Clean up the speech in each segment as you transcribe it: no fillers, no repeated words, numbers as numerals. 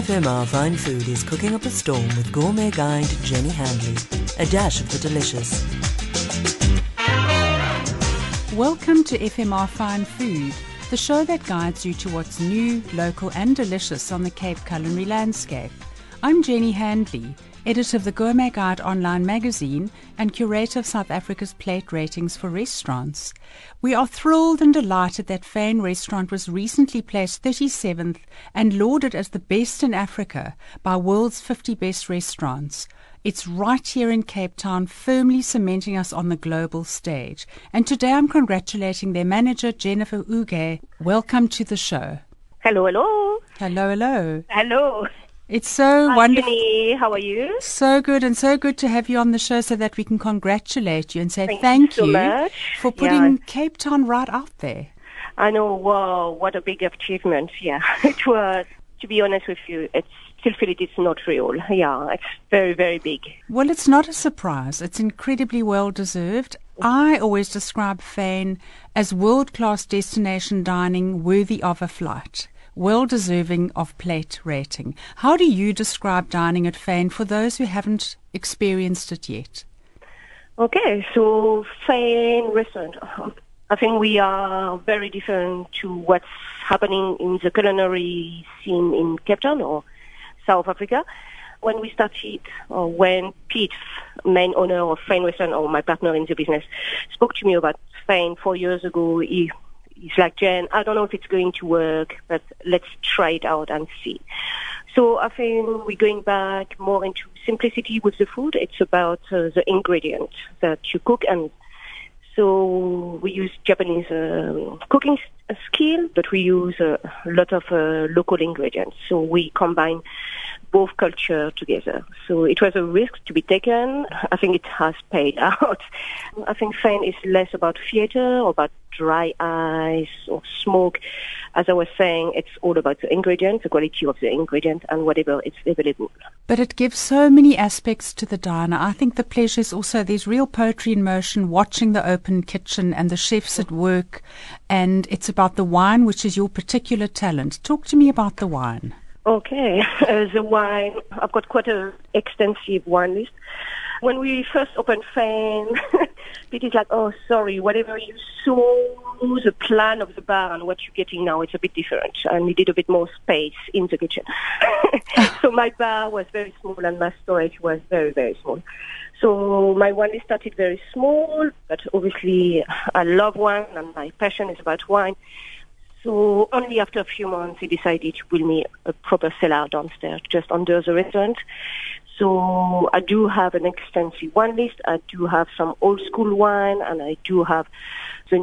FMR Fine Food is cooking up a storm with gourmet guide Jenny Handley. A dash of the delicious. Welcome to FMR Fine Food, the show that guides you to what's new, local and delicious on the Cape culinary landscape. I'm Jenny Handley, editor of the Gourmet Guide online magazine and curator of South Africa's plate ratings for restaurants. We are thrilled and delighted that Fane Restaurant was recently placed 37th and lauded as the best in Africa by World's 50 Best Restaurants. It's right here in Cape Town, firmly cementing us on the global stage. And today I'm congratulating their manager, Jennifer Uge. Welcome to the show. Hello, hello. Hello, hello. Hello. It's so wonderful. Jenny, how are you? So good, and so good to have you on the show so that we can congratulate you and say thank you so much for putting Cape Town right out there. I know, wow, what a big achievement. Yeah, it was, to be honest with you, I still feel it's not real. Yeah, it's very, very big. Well, it's not a surprise. It's incredibly well-deserved. I always describe Fane as world-class destination dining worthy of a flight, well-deserving of plate rating. How do you describe dining at Fane for those who haven't experienced it yet? Okay, so Fane Restaurant, I think we are very different to what's happening in the culinary scene in Cape Town or South Africa. When we started, when Pete, main owner of Fane Restaurant, or my partner in the business, spoke to me about Fane 4 years ago, he's like, Jen, I don't know if it's going to work, but let's try it out and see. So I think we're going back more into simplicity with the food. It's about the ingredients that you cook. And so we use Japanese cooking skill, but we use a lot of local ingredients. So we combine both culture together. So it was a risk to be taken. I think it has paid out. I think Fane is less about theater or about dry ice or smoke. As I was saying, it's all about the ingredients, the quality of the ingredient and whatever is available. But it gives so many aspects to the diner. I think the pleasure is also there's real poetry in motion, watching the open kitchen and the chefs at work. And it's about the wine, which is your particular talent. Talk to me about the wine. Okay, the wine, I've got quite an extensive wine list. When we first opened Fane, it is like, oh, sorry, whatever you saw, the plan of the bar and what you're getting now, it's a bit different. I needed a bit more space in the kitchen. So my bar was very small and my storage was very, very small. So my wine list started very small, but obviously I love wine and my passion is about wine. So only after a few months, he decided to build me a proper cellar downstairs, just under the restaurant. So I do have an extensive wine list. I do have some old school wine, and I do have the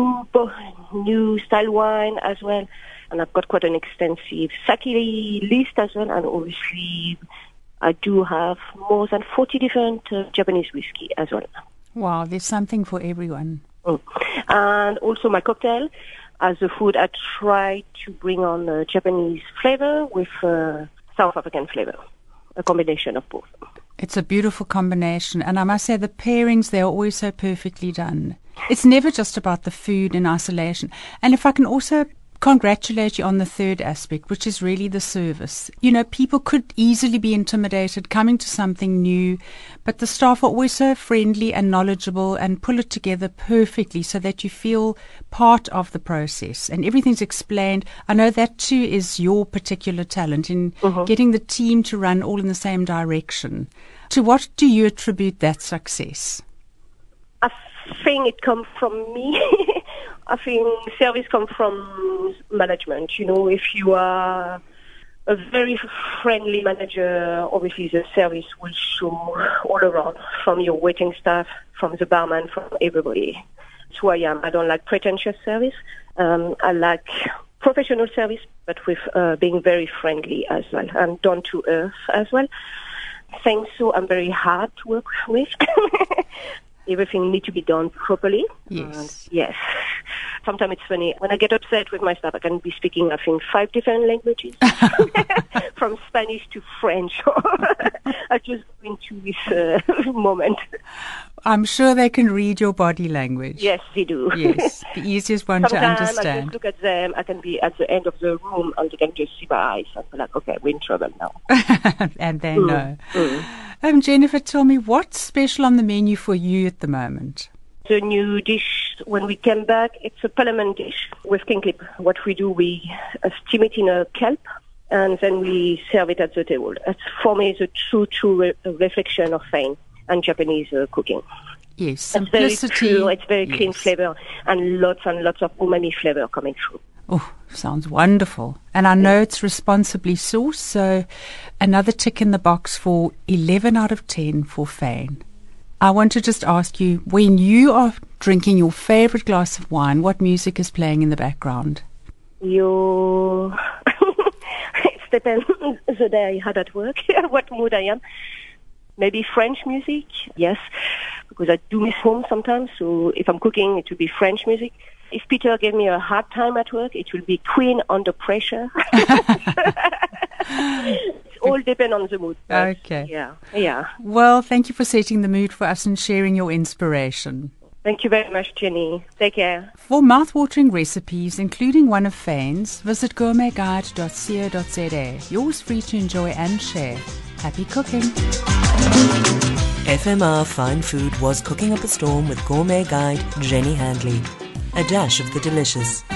new style wine as well. And I've got quite an extensive sake list as well. And obviously, I do have more than 40 different Japanese whiskey as well. Wow, there's something for everyone. And also my cocktail. As a food, I try to bring on a Japanese flavor with South African flavor, a combination of both. It's a beautiful combination, and I must say the pairings, they're always so perfectly done. It's never just about the food in isolation. And if I can also congratulate you on the third aspect, which is really the service. You know, people could easily be intimidated coming to something new, but the staff are always so friendly and knowledgeable and pull it together perfectly so that you feel part of the process and everything's explained. I know that too is your particular talent in getting the team to run all in the same direction. To what do you attribute that success? I think it comes from me. I think service comes from management. You know, if you are a very friendly manager, obviously the service will show all around, from your waiting staff, from the barman, from everybody. That's who I am. I don't like pretentious service. I like professional service, but with being very friendly as well and down to earth as well. Thanks, so I'm very hard to work with. Everything needs to be done properly. Yes. Yes. Sometimes it's funny. When I get upset with my staff, I can be speaking, I think, 5 different languages, from Spanish to French. I just go into this moment. I'm sure they can read your body language. Yes, they do. Yes, the easiest one to Sometimes I understand. just look at them. I can be at the end of the room and they can just see my eyes. I'm like, okay, we're in trouble now. And they know. Jennifer, tell me, what's special on the menu for you at the moment? The new dish, when we came back, it's a parliament dish with king clip. What we do, we steam it in a kelp and then we serve it at the table. That's, for me, the true reflection of Spain and Japanese cooking. Yes, It's simplicity. very true, it's very clean Yes. flavor and lots of umami flavor coming through. Oh, sounds wonderful. And I know it's responsibly sourced, so another tick in the box for 11 out of 10 for Fane. I want to just ask you, when you are drinking your favorite glass of wine, what music is playing in the background? It depends the day I had at work, what mood I am. Maybe French music, yes, because I do miss home sometimes. So if I'm cooking, it will be French music. If Peter gave me a hard time at work, it will be Queen Under Pressure. It all depends on the mood. But Okay. Yeah. Well, thank you for setting the mood for us and sharing your inspiration. Thank you very much, Jenny. Take care. For mouthwatering recipes, including one of Fane's, visit gourmetguide.co.za. Yours free to enjoy and share. Happy cooking. FMR Fine Food was cooking up a storm with gourmet guide Jenny Handley. A dash of the delicious.